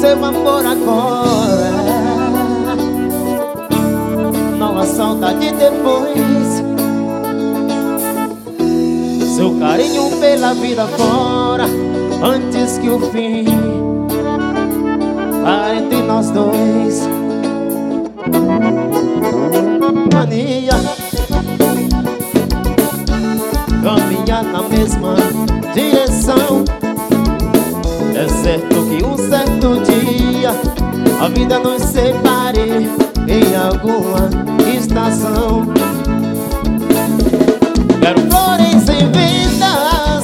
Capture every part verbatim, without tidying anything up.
meu amor agora. Não há saudade depois. Seu carinho pela vida fora, antes que o fim pare entre nós dois. Mania caminhar na mesma direção. É certo que um certo dia a vida nos separe em alguma estação. Quero flores em vidas,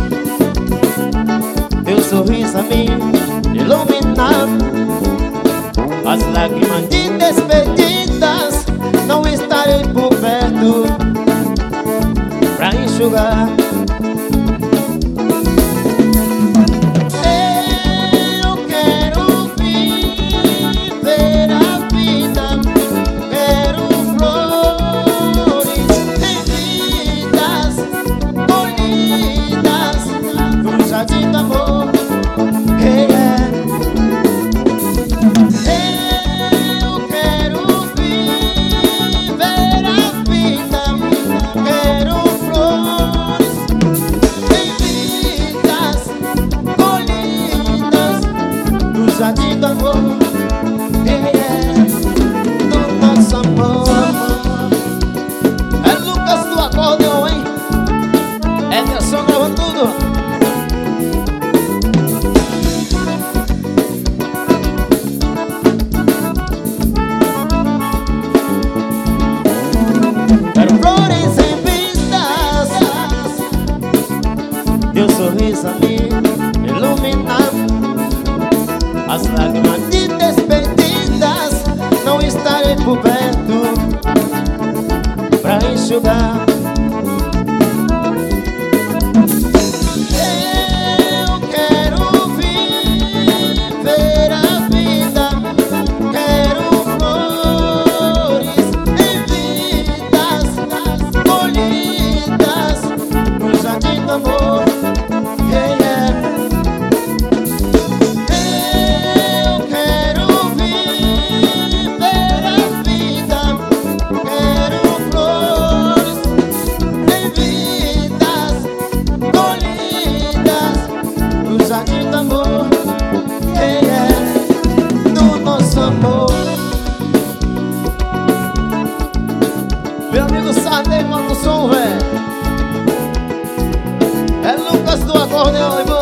teu sorriso a me iluminar. As lágrimas de despedidas não estarei por perto pra enxugar. Eu quero viver a vida, quero flores em vidas colhidas no jardim do amor. Hey, yeah. Eu quero viver a vida, quero flores em vidas colhidas no jardim do amor. Hey, yeah. Do nosso amor. É Lucas do acordeão, hein? Ederson gravando tudo. Quero flores em vistas, teu sorriso a me iluminar. As lágrimas de despedidas não estarei por perto pra enxugar. Eu quero viver a vida, quero flores em vidas colhidas no jardim do amor. Yeah, yeah. Eu quero viver a vida, quero flores em vidas colhidas no jardim do amor. Yeah, yeah. Do nosso amor. Meu amigo Sarney, manda o som, velho. É Lucas do acordeão.